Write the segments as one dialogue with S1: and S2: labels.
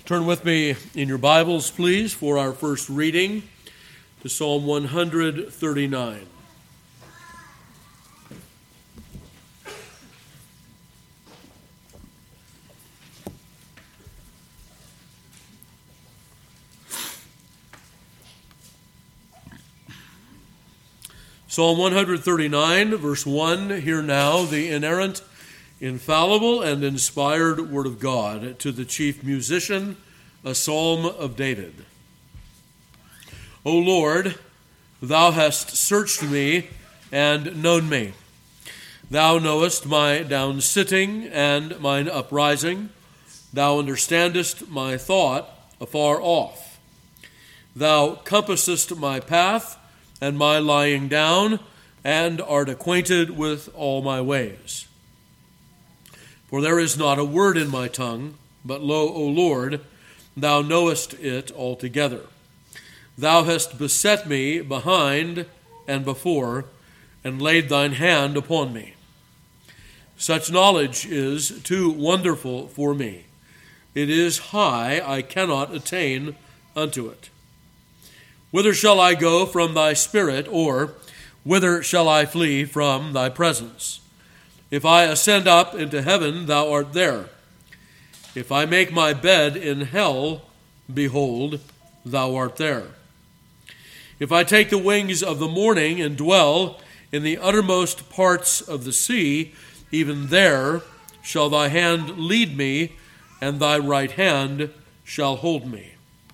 S1: Turn with me in your Bibles, please, for our first reading to Psalm 139. Psalm 139, verse 1, hear now the inerrant, infallible, and inspired word of God to the chief musician, a psalm of David. O Lord, thou hast searched me and known me. Thou knowest my down-sitting and mine uprising. Thou understandest my thought afar off. Thou compassest my path and my lying down, and art acquainted with all my ways. For there is not a word in my tongue, but lo, O Lord, thou knowest it altogether. Thou hast beset me behind and before, and laid thine hand upon me. Such knowledge is too wonderful for me. It is high, I cannot attain unto it. Whither shall I go from thy spirit, or whither shall I flee from thy presence? If I ascend up into heaven, thou art there. If I make my bed in hell, behold, thou art there. If I take the wings of the morning and dwell in the uttermost parts of the sea, even there shall thy hand lead me, and thy right hand shall hold me.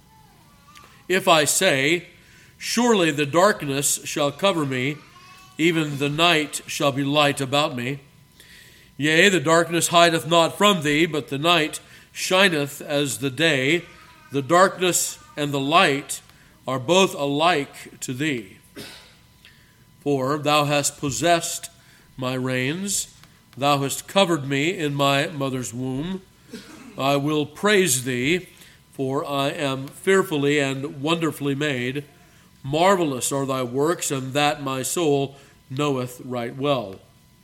S1: If I say, surely the darkness shall cover me, even the night shall be light about me. Yea, the darkness hideth not from thee, but the night shineth as the day. The darkness and the light are both alike to thee. For thou hast possessed my reins, thou hast covered me in my mother's womb. I will praise thee, for I am fearfully and wonderfully made. Marvelous are thy works, and that my soul knoweth right well.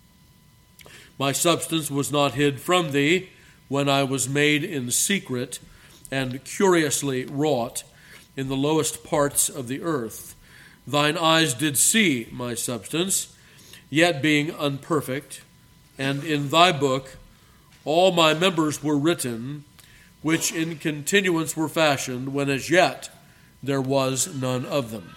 S1: My substance was not hid from thee when I was made in secret and curiously wrought in the lowest parts of the earth. Thine eyes did see my substance, yet being unperfect, and in thy book all my members were written, which in continuance were fashioned, when as yet there was none of them.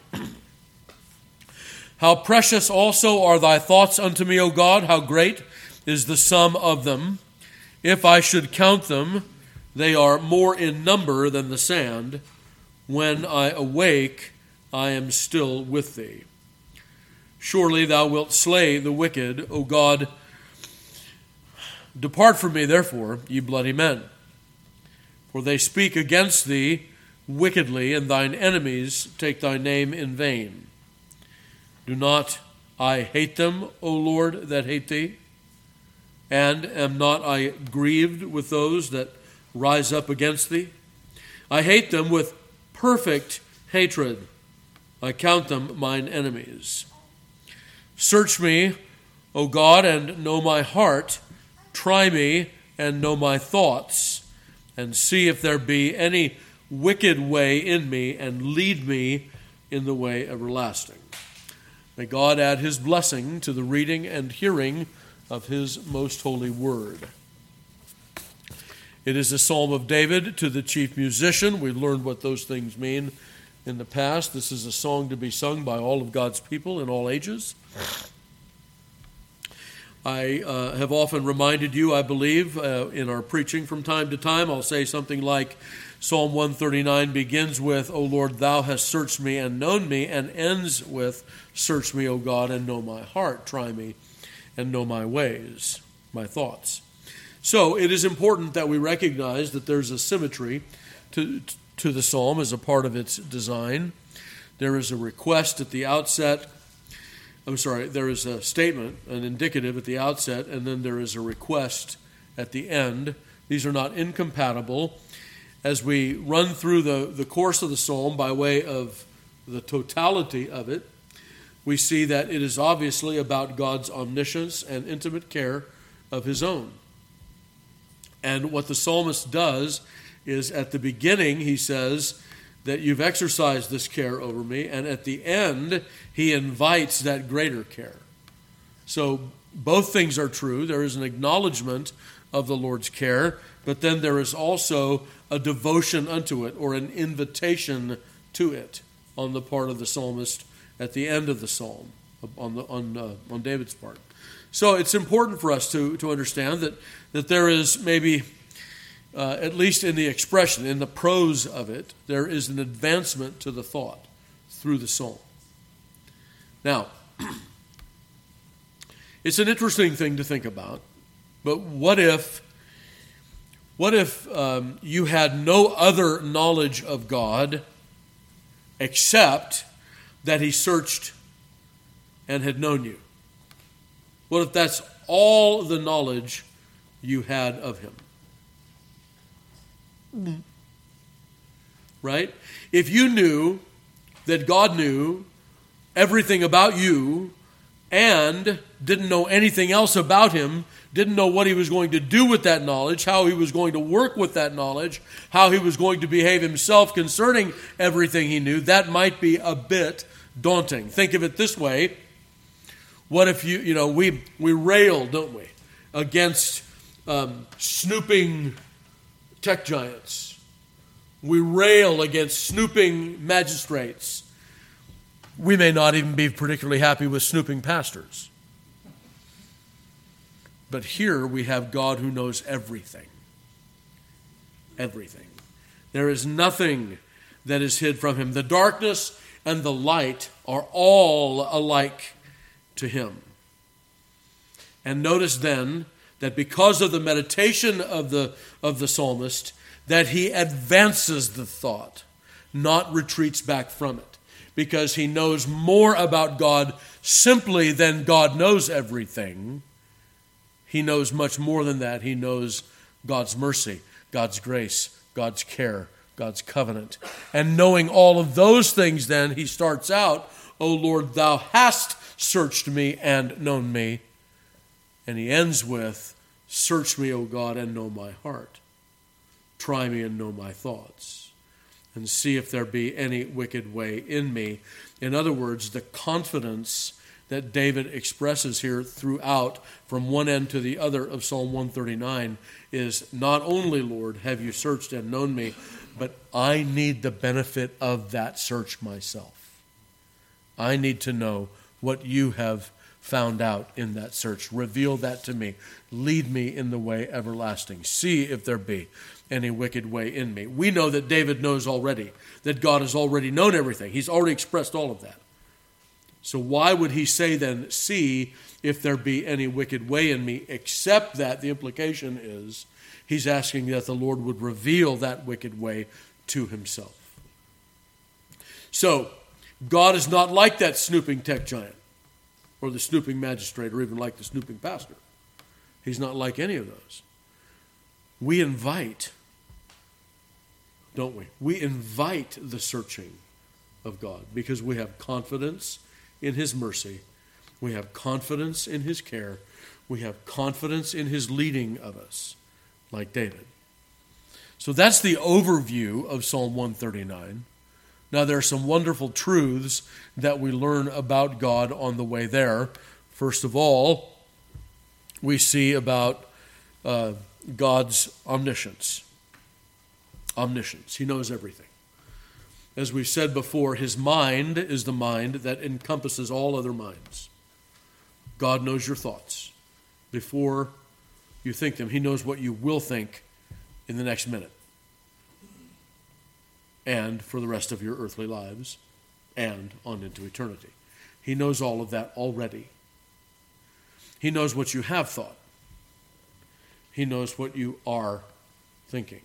S1: How precious also are thy thoughts unto me, O God! How great is the sum of them! If I should count them, they are more in number than the sand. When I awake, I am still with thee. Surely thou wilt slay the wicked, O God. Depart from me, therefore, ye bloody men. For they speak against thee wickedly, and thine enemies take thy name in vain. Do not I hate them, O Lord, that hate thee? And am not I grieved with those that rise up against thee? I hate them with perfect hatred. I count them mine enemies. Search me, O God, and know my heart. Try me and know my thoughts, and see if there be any wicked way in me, and lead me in the way everlasting. May God add his blessing to the reading and hearing of his most holy word. It is a psalm of David to the chief musician. We've learned what those things mean in the past. This is a song to be sung by all of God's people in all ages. I have often reminded you, I believe, in our preaching from time to time, I'll say something like, Psalm 139 begins with, O Lord, thou hast searched me and known me, and ends with, search me, O God, and know my heart. Try me and know my ways, my thoughts. So it is important that we recognize that there's a symmetry to the psalm as a part of its design. There is a request at the outset. There is a statement, an indicative at the outset, and then there is a request at the end. These are not incompatible. As we run through the course of the psalm by way of the totality of it, we see that it is obviously about God's omniscience and intimate care of his own. And what the psalmist does is at the beginning he says that you've exercised this care over me, and at the end he invites that greater care. So both things are true. There is an acknowledgement of the Lord's care, but then there is also a devotion unto it, or an invitation to it on the part of the psalmist at the end of the psalm, on David's part. So it's important for us to understand that there is maybe, at least in the expression, in the prose of it, there is an advancement to the thought through the psalm. Now, it's an interesting thing to think about, but what if you had no other knowledge of God except that he searched and had known you? What if that's all the knowledge you had of him? Right? If you knew that God knew everything about you and didn't know anything else about him, didn't know what he was going to do with that knowledge, how he was going to work with that knowledge, how he was going to behave himself concerning everything he knew, that might be a bit daunting. Think of it this way. What if we rail, don't we, against snooping tech giants. We rail against snooping magistrates. We may not even be particularly happy with snooping pastors. But here we have God who knows everything. Everything. There is nothing that is hid from him. The darkness and the light are all alike to him. And notice then that because of the meditation of the psalmist, that he advances the thought, not retreats back from it. Because he knows more about God simply than God knows everything. He knows much more than that. He knows God's mercy, God's grace, God's care, God's covenant. And knowing all of those things, then, he starts out, O Lord, thou hast searched me and known me. And he ends with, search me, O God, and know my heart. Try me and know my thoughts. And see if there be any wicked way in me. In other words, the confidence that David expresses here throughout, from one end to the other of Psalm 139, is not only, Lord, have you searched and known me, but I need the benefit of that search myself. I need to know what you have found out in that search. Reveal that to me. Lead me in the way everlasting. See if there be any wicked way in me. We know that David knows already, that God has already known everything. He's already expressed all of that. So why would he say then, see if there be any wicked way in me, except that the implication is he's asking that the Lord would reveal that wicked way to himself. So God is not like that snooping tech giant or the snooping magistrate or even like the snooping pastor. He's not like any of those. We invite, don't we? We invite the searching of God because we have confidence in his mercy. We have confidence in his care. We have confidence in his leading of us, like David. So that's the overview of Psalm 139. Now there are some wonderful truths that we learn about God on the way there. First of all, we see about God's omniscience. Omniscience. He knows everything. As we've said before, his mind is the mind that encompasses all other minds. God knows your thoughts before you think them. He knows what you will think in the next minute and for the rest of your earthly lives and on into eternity. He knows all of that already. He knows what you have thought. He knows what you are thinking.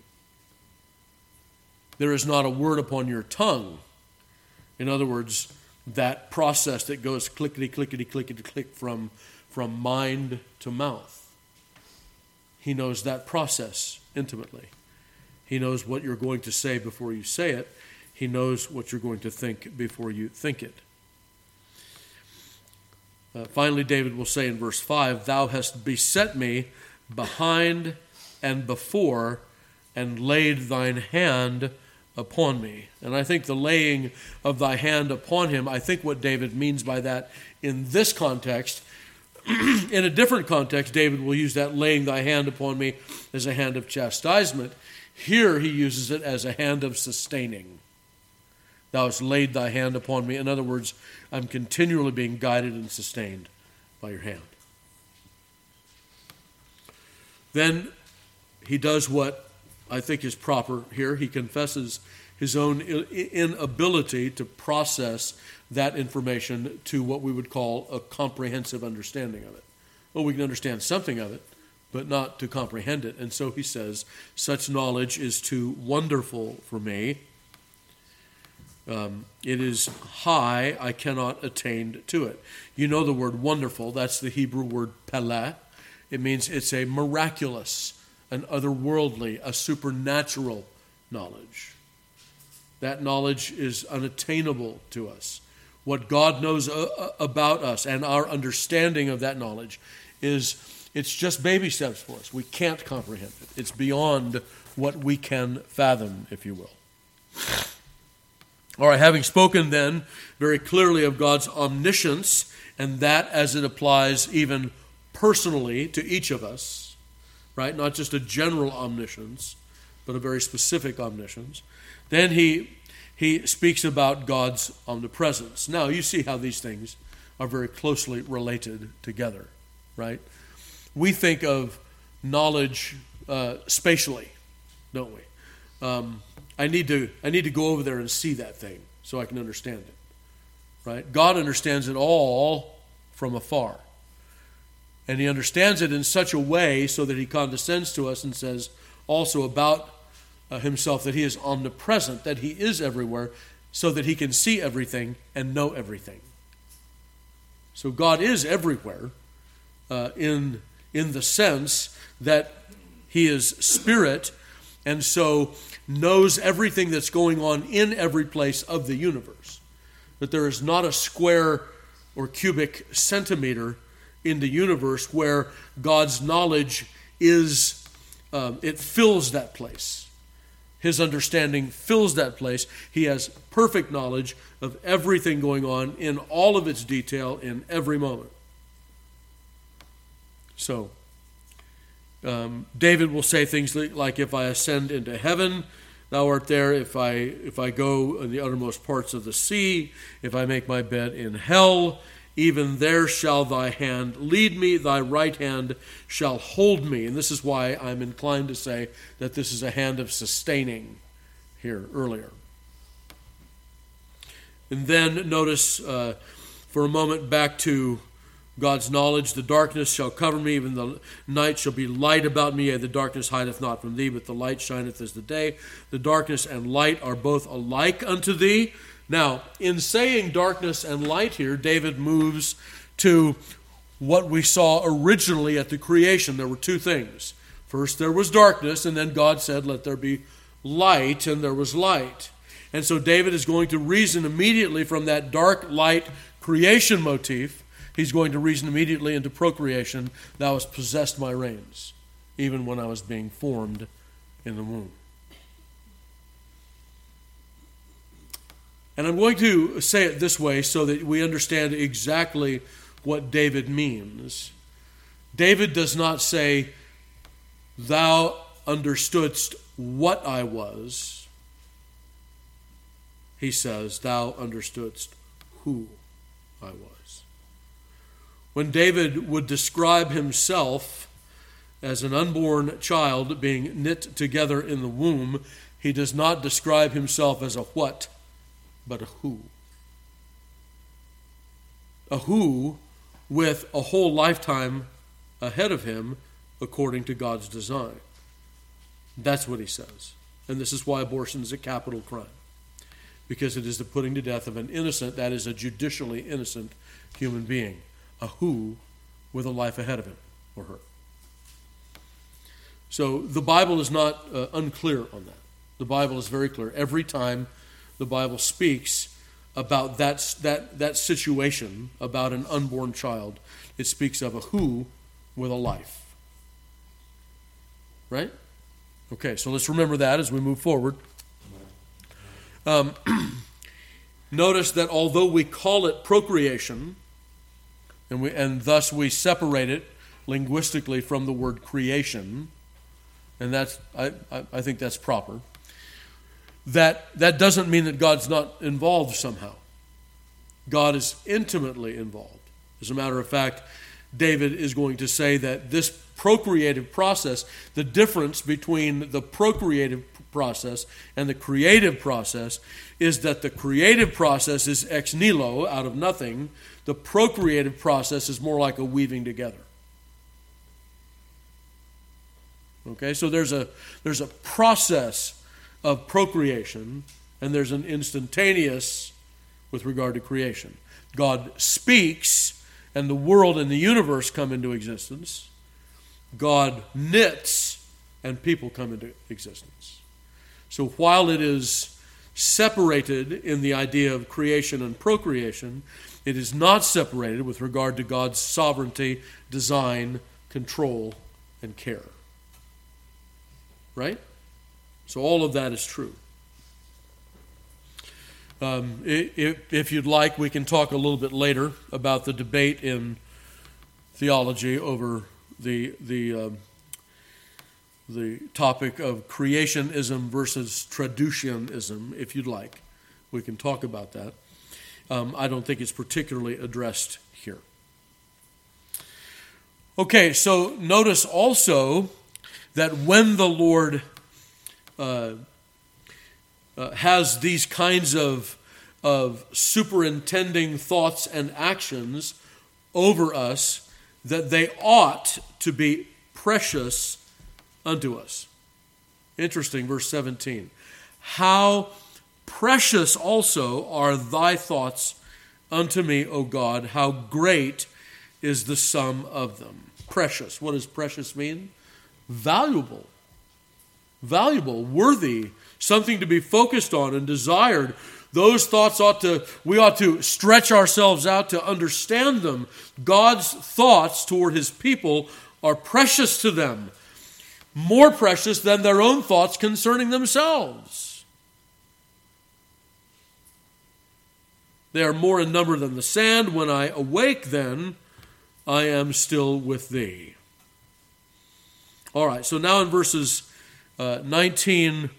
S1: There is not a word upon your tongue. In other words, that process that goes clickety, clickety, clickety, click from mind to mouth. He knows that process intimately. He knows what you're going to say before you say it. He knows what you're going to think before you think it. Finally, David will say in verse 5, thou hast beset me behind and before, and laid thine hand upon me. And I think the laying of thy hand upon him, I think what David means by that in this context, in a different context, David will use that laying thy hand upon me as a hand of chastisement. Here he uses it as a hand of sustaining. Thou hast laid thy hand upon me. In other words, I'm continually being guided and sustained by your hand. Then he does what I think is proper here. He confesses his own inability to process that information to what we would call a comprehensive understanding of it. Well, we can understand something of it, but not to comprehend it. And so he says, such knowledge is too wonderful for me. It is high, I cannot attain to it. You know the word wonderful, that's the Hebrew word pele. It means it's a miraculous, an otherworldly, a supernatural knowledge. That knowledge is unattainable to us. What God knows about us and our understanding of that knowledge it's just baby steps for us. We can't comprehend it. It's beyond what we can fathom, if you will. All right, having spoken then very clearly of God's omniscience and that as it applies even personally to each of us, right? Not just a general omniscience, but a very specific omniscience. Then he speaks about God's omnipresence. Now, you see how these things are very closely related together, right? We think of knowledge spatially, don't we? I need to go over there and see that thing so I can understand it, right? God understands it all from afar. And he understands it in such a way so that he condescends to us and says also about himself that he is omnipresent, that he is everywhere, so that he can see everything and know everything. So God is everywhere in the sense that he is spirit, and so knows everything that's going on in every place of the universe. That there is not a square or cubic centimeter in the universe where God's knowledge is, it fills that place. His understanding fills that place. He has perfect knowledge of everything going on in all of its detail in every moment. So, David will say things like, if I ascend into heaven, thou art there. If I go in the uttermost parts of the sea, if I make my bed in hell, even there shall thy hand lead me, thy right hand shall hold me. And this is why I'm inclined to say that this is a hand of sustaining here earlier. And then notice for a moment back to God's knowledge. The darkness shall cover me, even the night shall be light about me. Yea, the darkness hideth not from thee, but the light shineth as the day. The darkness and light are both alike unto thee. Now, in saying darkness and light here, David moves to what we saw originally at the creation. There were two things. First, there was darkness, and then God said, let there be light, and there was light. And so David is going to reason immediately from that dark, light creation motif. He's going to reason immediately into procreation. Thou hast possessed my reins, even when I was being formed in the womb. And I'm going to say it this way so that we understand exactly what David means. David does not say, thou understoodst what I was. He says, thou understoodst who I was. When David would describe himself as an unborn child being knit together in the womb, he does not describe himself as a what, but a who. A who with a whole lifetime ahead of him according to God's design. That's what he says. And this is why abortion is a capital crime. Because it is the putting to death of an innocent, that is a judicially innocent human being. A who with a life ahead of him or her. So the Bible is not unclear on that. The Bible is very clear. Every time the Bible speaks about that situation, about an unborn child, it speaks of a who with a life. Right? Okay, so let's remember that as we move forward. Notice that although we call it procreation, and thus we separate it linguistically from the word creation, and that's I think that's proper. That doesn't mean that God's not involved somehow. God is intimately involved. As a matter of fact, David is going to say that this procreative process, the difference between the procreative process and the creative process is that the creative process is ex nihilo, out of nothing. The procreative process is more like a weaving together. Okay, so there's a process of procreation, and there's an instantaneous with regard to creation. God speaks, and the world and the universe come into existence. God knits, and people come into existence. So while it is separated in the idea of creation and procreation, it is not separated with regard to God's sovereignty, design, control, and care. Right? So all of that is true. If you'd like, we can talk a little bit later about the debate in theology over the topic of creationism versus traducianism, if you'd like. We can talk about that. I don't think it's particularly addressed here. Okay, so notice also that when the Lord has these kinds of superintending thoughts and actions over us, that they ought to be precious unto us. Interesting, verse 17. How precious also are thy thoughts unto me, O God, how great is the sum of them. Precious. What does precious mean? Valuable, worthy, something to be focused on and desired. Those thoughts we ought to stretch ourselves out to understand them. God's thoughts toward his people are precious to them, more precious than their own thoughts concerning themselves. They are more in number than the sand. When I awake, then I am still with thee. All right, so now in verses 19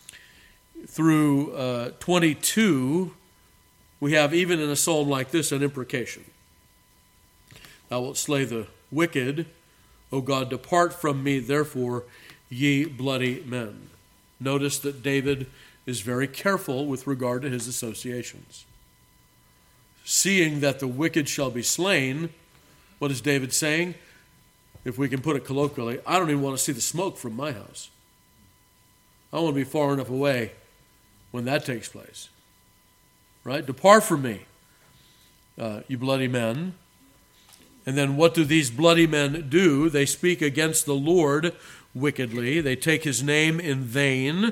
S1: through 22, we have, even in a psalm like this, an imprecation. Thou wilt slay the wicked, O God, depart from me, therefore, ye bloody men. Notice that David is very careful with regard to his associations. Seeing that the wicked shall be slain, what is David saying? If we can put it colloquially, I don't even want to see the smoke from my house. I want to be far enough away when that takes place. Right? Depart from me, you bloody men. And then what do these bloody men do? They speak against the Lord wickedly. They take his name in vain.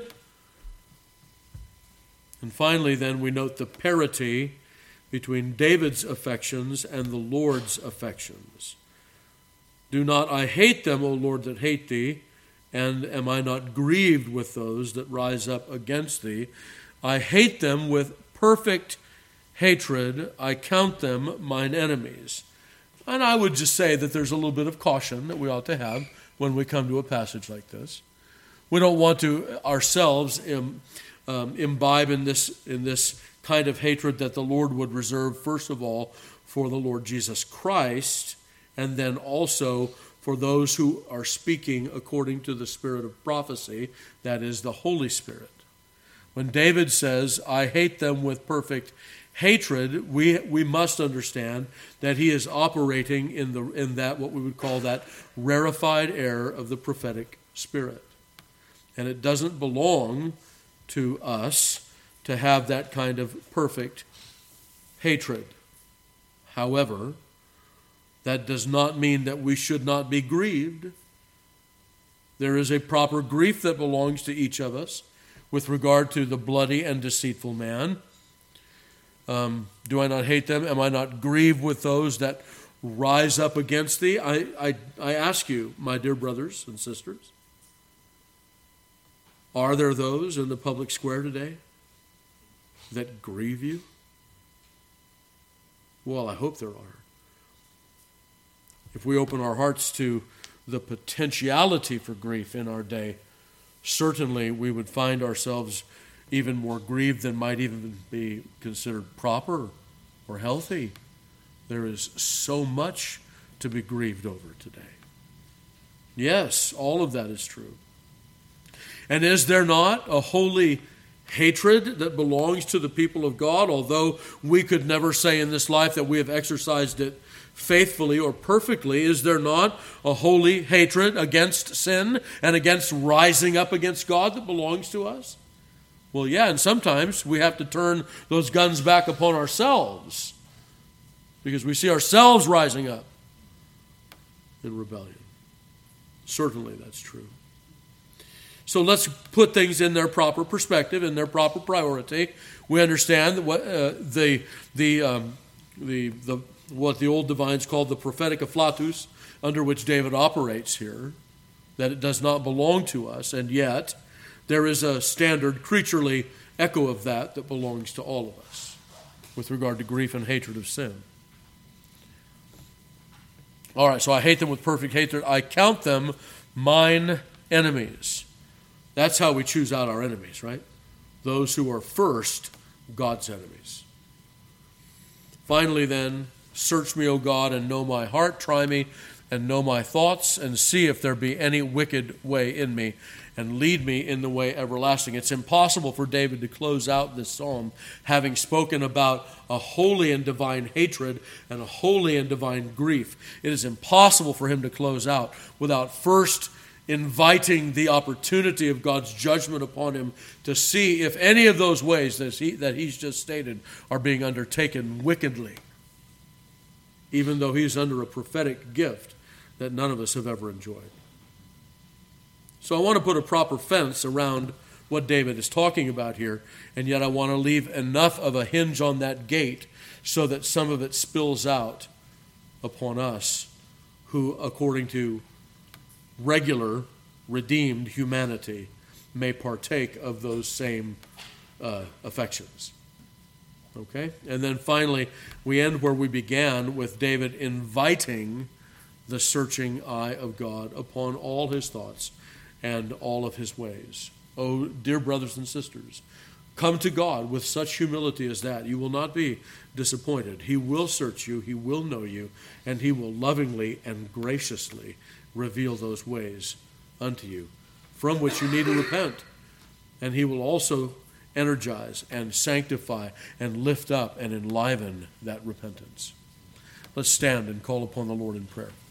S1: And finally, then, we note the parity between David's affections and the Lord's affections. Do not I hate them, O Lord, that hate thee, and am I not grieved with those that rise up against thee? I hate them with perfect hatred. I count them mine enemies. And I would just say that there's a little bit of caution that we ought to have when we come to a passage like this. We don't want to ourselves imbibe in this kind of hatred that the Lord would reserve, first of all, for the Lord Jesus Christ, and then also for those who are speaking according to the spirit of prophecy, that is, the Holy Spirit. When David says, I hate them with perfect hatred, we must understand that he is operating in that what we would call that rarefied air of the prophetic spirit. And it doesn't belong to us to have that kind of perfect hatred. However, that does not mean that we should not be grieved. There is a proper grief that belongs to each of us with regard to the bloody and deceitful man. Do I not hate them? Am I not grieved with those that rise up against thee? I ask you, my dear brothers and sisters, Are there those in the public square today that grieve you? Well, I hope there are. If we open our hearts to the potentiality for grief in our day, certainly we would find ourselves even more grieved than might even be considered proper or healthy. There is so much to be grieved over today. Yes, all of that is true. And is there not a holy hatred that belongs to the people of God, although we could never say in this life that we have exercised it faithfully or perfectly? Is there not a holy hatred against sin and against rising up against God that belongs to us? Well, yeah, and sometimes we have to turn those guns back upon ourselves because we see ourselves rising up in rebellion. Certainly that's true. So let's put things in their proper perspective, in their proper priority. We understand what what the old divines called the prophetic afflatus, under which David operates here, that it does not belong to us, and yet there is a standard creaturely echo of that belongs to all of us with regard to grief and hatred of sin. All right, so I hate them with perfect hatred. I count them mine enemies. That's how we choose out our enemies, right? Those who are first God's enemies. Finally then, search me, O God, and know my heart. Try me and know my thoughts, and see if there be any wicked way in me, and lead me in the way everlasting. It's impossible for David to close out this psalm having spoken about a holy and divine hatred and a holy and divine grief. It is impossible for him to close out without first inviting the opportunity of God's judgment upon him to see if any of those ways that he's just stated are being undertaken wickedly, even though he's under a prophetic gift that none of us have ever enjoyed. So I want to put a proper fence around what David is talking about here, and yet I want to leave enough of a hinge on that gate so that some of it spills out upon us who, according to regular, redeemed humanity, may partake of those same affections. Okay? And then finally, we end where we began, with David inviting the searching eye of God upon all his thoughts and all of his ways. Oh, dear brothers and sisters, come to God with such humility as that. You will not be disappointed. He will search you, he will know you, and he will lovingly and graciously reveal those ways unto you, from which you need to repent. And he will also energize and sanctify and lift up and enliven that repentance. Let's stand and call upon the Lord in prayer.